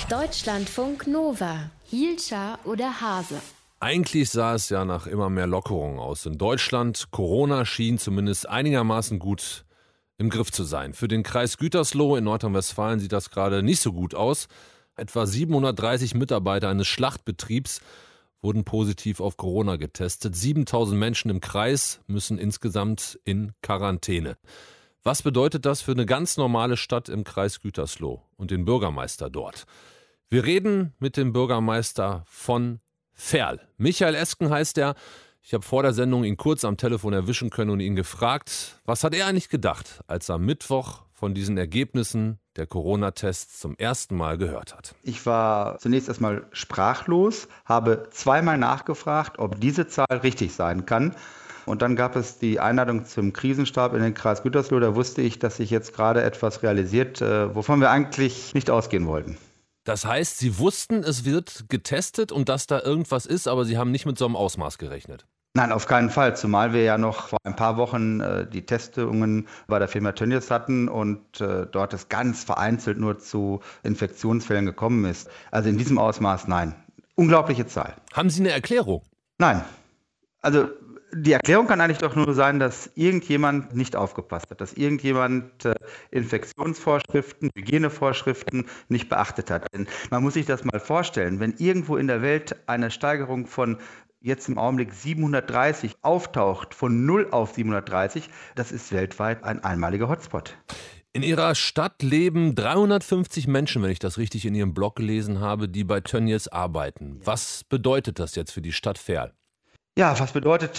Deutschlandfunk Nova. Hielscher oder Hase? Eigentlich sah es ja nach immer mehr Lockerungen aus in Deutschland. Corona schien zumindest einigermaßen gut im Griff zu sein. Für den Kreis Gütersloh in Nordrhein-Westfalen sieht das gerade nicht so gut aus. Etwa 730 Mitarbeiter eines Schlachtbetriebs wurden positiv auf Corona getestet. 7000 Menschen im Kreis müssen insgesamt in Quarantäne. Was bedeutet das für eine ganz normale Stadt im Kreis Gütersloh und den Bürgermeister dort? Wir reden mit dem Bürgermeister von Verl. Michael Esken heißt er. Ich habe vor der Sendung ihn kurz am Telefon erwischen können und ihn gefragt, was hat er eigentlich gedacht, als er am Mittwoch von diesen Ergebnissen der Corona-Tests zum ersten Mal gehört hat. Ich war zunächst erstmal sprachlos, habe zweimal nachgefragt, ob diese Zahl richtig sein kann. Und dann gab es die Einladung zum Krisenstab in den Kreis Gütersloh. Da wusste ich, dass sich jetzt gerade etwas realisiert, wovon wir eigentlich nicht ausgehen wollten. Das heißt, Sie wussten, es wird getestet und dass da irgendwas ist, aber Sie haben nicht mit so einem Ausmaß gerechnet? Nein, auf keinen Fall, zumal wir ja noch vor ein paar Wochen die Testungen bei der Firma Tönnies hatten und dort es ganz vereinzelt nur zu Infektionsfällen gekommen ist. Also in diesem Ausmaß nein. Unglaubliche Zahl. Haben Sie eine Erklärung? Nein. Also die Erklärung kann eigentlich doch nur sein, dass irgendjemand nicht aufgepasst hat, dass irgendjemand Infektionsvorschriften, Hygienevorschriften nicht beachtet hat. Denn man muss sich das mal vorstellen, wenn irgendwo in der Welt eine Steigerung von jetzt im Augenblick 730 auftaucht, von 0 auf 730, das ist weltweit ein einmaliger Hotspot. In Ihrer Stadt leben 350 Menschen, wenn ich das richtig in Ihrem Blog gelesen habe, die bei Tönnies arbeiten. Was bedeutet das jetzt für die Stadt Verl? Ja, was bedeutet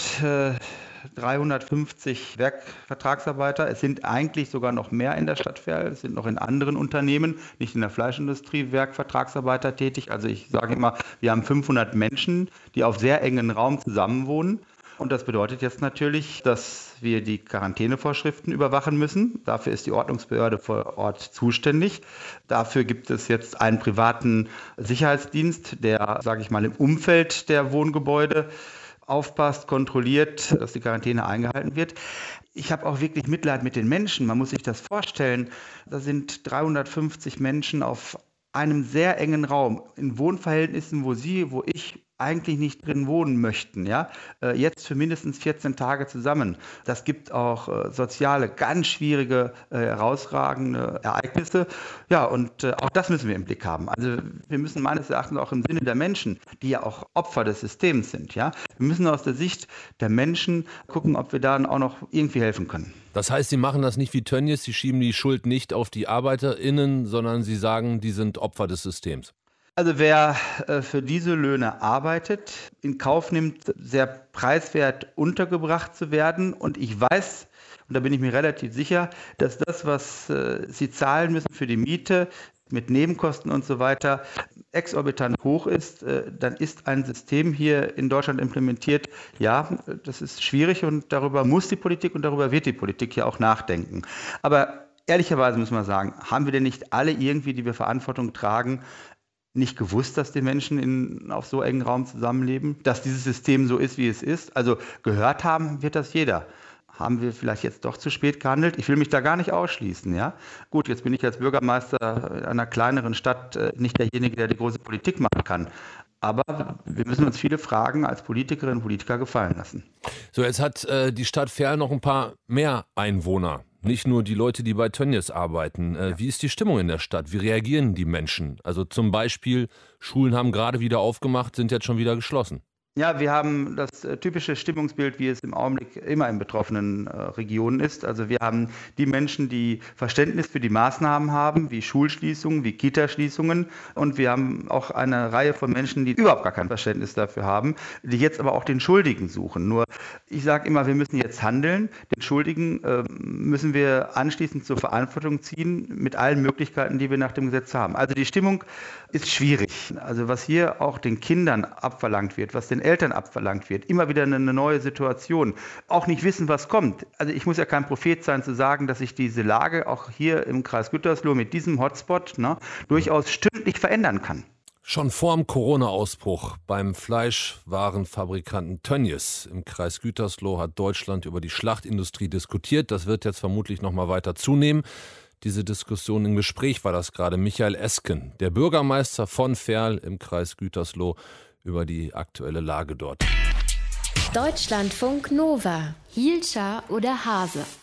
350 Werkvertragsarbeiter? Es sind eigentlich sogar noch mehr in der Stadt Verl. Es sind noch in anderen Unternehmen, nicht in der Fleischindustrie, Werkvertragsarbeiter tätig. Also ich sage immer, wir haben 500 Menschen, die auf sehr engen Raum zusammenwohnen. Und das bedeutet jetzt natürlich, dass wir die Quarantänevorschriften überwachen müssen. Dafür ist die Ordnungsbehörde vor Ort zuständig. Dafür gibt es jetzt einen privaten Sicherheitsdienst, der, sage ich mal, im Umfeld der Wohngebäude aufpasst, kontrolliert, dass die Quarantäne eingehalten wird. Ich habe auch wirklich Mitleid mit den Menschen. Man muss sich das vorstellen. Da sind 350 Menschen auf einem sehr engen Raum, in Wohnverhältnissen, wo ich eigentlich nicht drin wohnen möchten, ja, jetzt für mindestens 14 Tage zusammen. Das gibt auch soziale, ganz schwierige, herausragende Ereignisse. Ja, und auch das müssen wir im Blick haben. Also wir müssen meines Erachtens auch im Sinne der Menschen, die ja auch Opfer des Systems sind, ja, wir müssen aus der Sicht der Menschen gucken, ob wir da auch noch irgendwie helfen können. Das heißt, Sie machen das nicht wie Tönnies, Sie schieben die Schuld nicht auf die ArbeiterInnen, sondern Sie sagen, die sind Opfer des Systems. Also wer für diese Löhne arbeitet, in Kauf nimmt, sehr preiswert untergebracht zu werden. Und ich weiß, und da bin ich mir relativ sicher, dass das, was sie zahlen müssen für die Miete, mit Nebenkosten und so weiter, exorbitant hoch ist, dann ist ein System hier in Deutschland implementiert. Ja, das ist schwierig und darüber muss die Politik und darüber wird die Politik ja auch nachdenken. Aber ehrlicherweise muss man sagen, haben wir denn nicht alle irgendwie, die wir Verantwortung tragen, nicht gewusst, dass die Menschen auf so engen Raum zusammenleben, dass dieses System so ist, wie es ist? Also gehört haben wird das jeder. Haben wir vielleicht jetzt doch zu spät gehandelt? Ich will mich da gar nicht ausschließen. Ja? Gut, jetzt bin ich als Bürgermeister einer kleineren Stadt nicht derjenige, der die große Politik machen kann. Aber wir müssen uns viele Fragen als Politikerinnen und Politiker gefallen lassen. So, jetzt hat die Stadt Verl noch ein paar mehr Einwohner. Nicht nur die Leute, die bei Tönnies arbeiten. Wie ist die Stimmung in der Stadt? Wie reagieren die Menschen? Also zum Beispiel, Schulen haben gerade wieder aufgemacht, sind jetzt schon wieder geschlossen. Ja, wir haben das typische Stimmungsbild, wie es im Augenblick immer in betroffenen Regionen ist. Also wir haben die Menschen, die Verständnis für die Maßnahmen haben, wie Schulschließungen, wie Kitaschließungen. Und wir haben auch eine Reihe von Menschen, die überhaupt gar kein Verständnis dafür haben, die jetzt aber auch den Schuldigen suchen. Nur, ich sage immer, wir müssen jetzt handeln. Den Schuldigen müssen wir anschließend zur Verantwortung ziehen mit allen Möglichkeiten, die wir nach dem Gesetz haben. Also die Stimmung ist schwierig. Also was hier auch den Kindern abverlangt wird, was den Eltern abverlangt wird, immer wieder eine neue Situation, auch nicht wissen, was kommt. Also ich muss ja kein Prophet sein, zu sagen, dass sich diese Lage auch hier im Kreis Gütersloh mit diesem Hotspot durchaus stündlich verändern kann. Schon vor dem Corona-Ausbruch beim Fleischwarenfabrikanten Tönnies im Kreis Gütersloh hat Deutschland über die Schlachtindustrie diskutiert. Das wird jetzt vermutlich noch mal weiter zunehmen. diese Diskussion. Im Gespräch war das gerade Michael Esken, der Bürgermeister von Verl im Kreis Gütersloh, über die aktuelle Lage dort. Deutschlandfunk Nova, Hielscher oder Hase.